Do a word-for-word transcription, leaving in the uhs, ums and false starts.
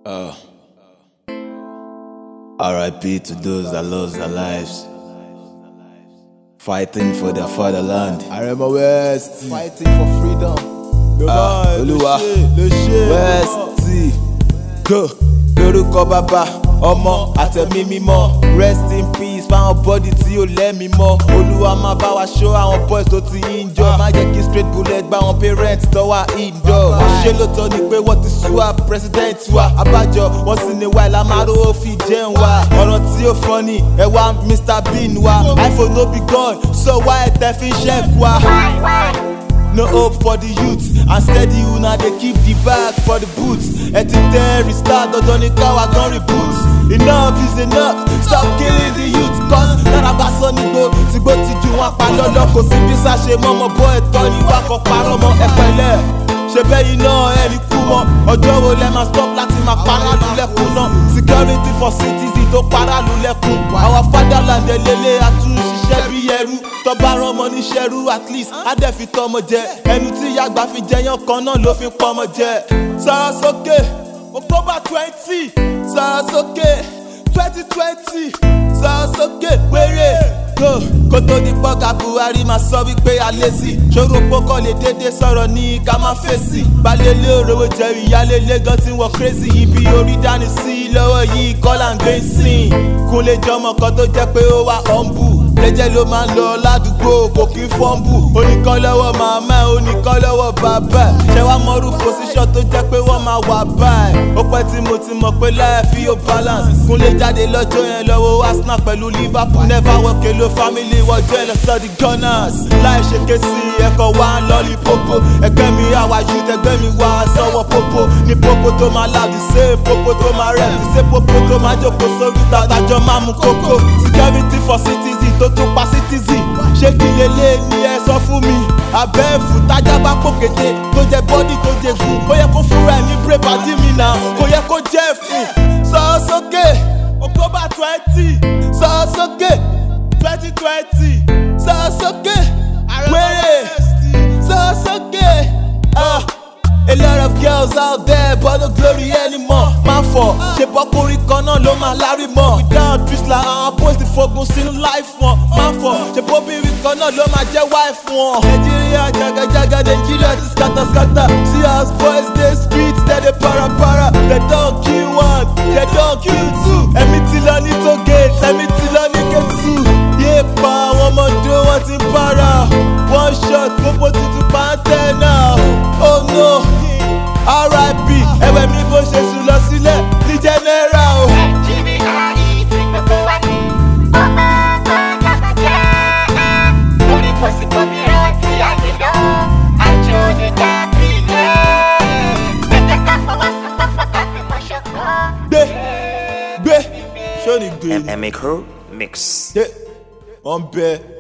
Uh, R I P to those that lost their lives, fighting for their fatherland. Aremo West, fighting for freedom. Ah, Olúwa, West, go. Lórúkọ bàbá, ọmọ àtẹ̀mí mímọ́. Rest in peace fáwọn bọ́dì tí ó lẹ́mí mọ́. Olúwa máa bá wa ṣọ́ àwọn boys tó ti injure. Má jẹ́ kí straight bullet gba àwọn parents tó wà indoor. Wọ́n ṣe lóòótọ́ ni pé wọ́n ti sú wa president wa. Abájọ wọ́n sì ní wáyé lámàró ó fi jẹun wa. Ọ̀rọ̀ tí ó funny ẹ wá Mister Bean wa. iPhone no be gone, so why tẹ fi ń ṣẹ́kù wa? No hope for the youth, and steady una dey keep the bag for the boots. Ẹ ti tẹ́ restart dandan ní káwa gan reboot. Enough is enough, stop killing the youth. Cause lára bá sọ nígbò tìgbò ti ju wọn pa lọ́lọ́. Kò sí bí sáṣe mọ́mọ́ bọ́ ẹ̀tọ́ ní wákọ̀ parọ́ mọ́ ẹ̀pẹ̀lẹ́. Ṣé bẹ́yìn náà ẹni kú mọ́? Ọjọ́ wo lẹ máa stop láti máa paráàlú lẹ́kùn náà? Security for citizen tó paráàlú lẹ́kùn. Our fatherland ẹlẹ́lẹ́ àtúnṣiṣẹ́ bí ẹrú. Tọ́ba rán ọmọ níṣẹ́rú at least á dẹ̀ fi tọmọ jẹ. Ẹnu tí yàgbà fi jẹyàn kan náà ló fi pọmọ jẹ. Sọ̀rọ̀ sókè October twenty. Sọ̀rọ̀ sókè twenty twenty. Sọ̀rọ̀ sókè wéré. Go kó tó di pọ́gà Buhari máa sọ wípé a lazy. Ṣòro pọ́kọ́ lè dédé sọ̀rọ̀ ní ká má fèsì. Balẹ̀lẹ̀ òrówó jẹ́ ìyálélé gan tí wọ́n crazy. Ibi orí dání sí lọ́wọ́ yìí kọ́là ń gbé sìn. Kúnlé jọmọ kan tó jẹ́ pé ó wà humble. Jẹ́jẹ́ ló máa ń lọ ládùúgbò kò kí fọ́ǹbù. Oníkan lọ́wọ́ màmá ẹ̀ oníkan lọ́wọ́ bàbá ẹ̀. Ṣé wàá mọrú position tó jẹ́ pé wọ́n máa wà báyìí? Ó pẹ́ tí mo ti mọ̀ pé life yóò balance. Kúnlé jáde lọ́jọ́ yẹn lọ́wọ́ Arsenal pẹ̀lú Liverpool. Never walk alone family wọ́jọ́ ẹ̀ lọ sọ di Gunners. Láì ṣe ké sí ẹ̀kọ́ wá ń lọ́ọ̀lì pópó. Ẹgbẹ́ mi àwa youth ẹgbẹ́ mi wá sọ́wọ́ pópó. Ní pópó tó máa loud the same pópó tó máa rẹ̀. The same pópó tó máa jókòó sórí tàdájọ́ máa mú kókó. Security for citizen tó tún pa citizen. Ṣé kí lélẹ̀ ni ẹ sọ fún mi? Abẹ́ẹ̀fù tájà bá pòkété tó jẹ bọ́dì tó jẹ gùn. Kó yẹ kó fúnra ẹ̀ ní brave àdí mi náà. Kó yẹ kó jẹ́ fún. Sọ̀rọ̀ sókè October twenty. Sọ̀rọ̀ sókè twenty twenty. Sọ̀rọ̀ sókè wéré. Sọ̀rọ̀ sókè. Ah. A lot of girls out there but no glory anymore. Máa fọ̀ ṣe bọ́kùnrin kan náà ló máa lárí mọ́. Without twist la àwọn boys ti fogun sínú life wọn. Máa fọ̀ ṣe bóbìnrin kan náà ló máa jẹ́ wife wọn. Nàìjíríà jagajaga Nàìjíríà ti scatter scatter. See as boys dey street dem dey para para. They don kill one, they don kill two. Ẹ̀mí ti lọ ní tó gate, ẹ̀mí ti lọ ní gate two. Yé pa àwọn ọmọdé wọn ti para. One shot gbogbo tuntun pàǹtẹ̀ náà. Oh no. R I P ẹ̀wẹ̀ mi bó ṣe sùn lọ sílẹ̀ ní general o. Nàìjíríà yìí ti gbogbo wa ní ọmọ ọmọ lábàjẹ́. Lórí kò sí gómìnà tí a lè lọ, àjò ní dábìlẹ̀. Ẹ̀jẹ̀ ká fọwọ́sowọ́pọ̀ ká fi mọ̀ ṣọ̀kan. Gbé gbé ṣó ni gbé ni. M M A Crew Mix. Ṣé wọ́n bẹ.